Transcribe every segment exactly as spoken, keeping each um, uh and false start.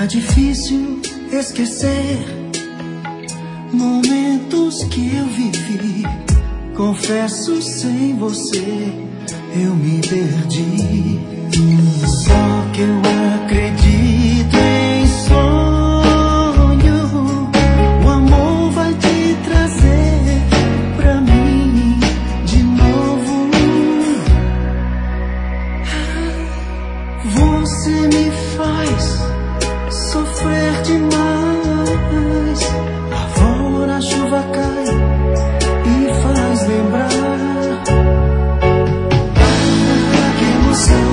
difícil esquecer momentos que eu vivi. Confesso, sem você eu me perdi. Só que eu acredito em sonho. O amor vai te trazer pra mim de novo. Você me faz sofrer demais. Lá fora a chuva cai e faz lembrar. Ah, que emoção.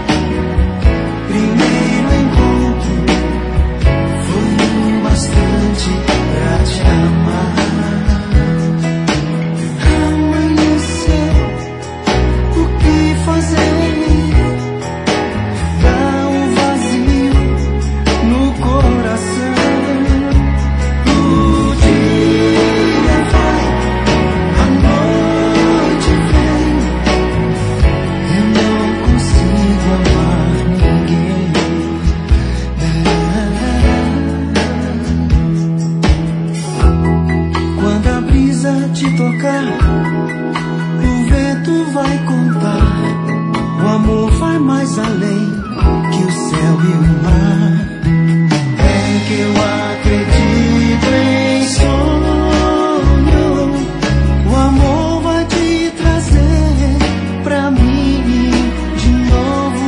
Primeiro encontro foi o bastante pra te amar. Amanheceu, o que fazer? Te tocar, o vento vai contar. O amor vai mais além que o céu e o mar. É que eu acredito em sonho. O amor vai te trazer pra mim de novo.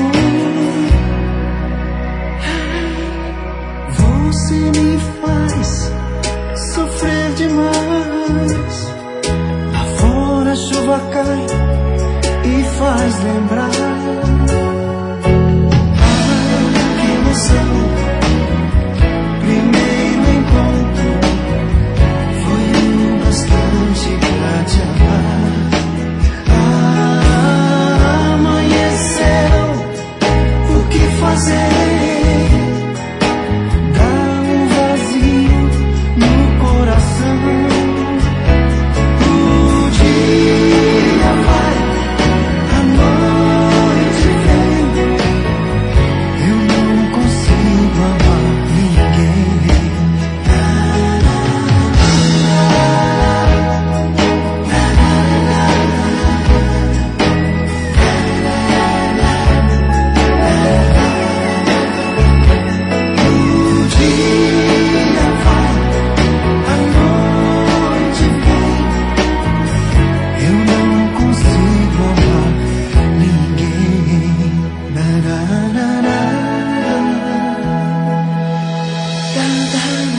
Você me faz sofrer demais. A chuva cai e faz lembrar. Ah, que emoção. Primeiro encontro foi o bastante pra te amar. Ah, amanheceu, o que fazer? Dá um vazio no coração. Da da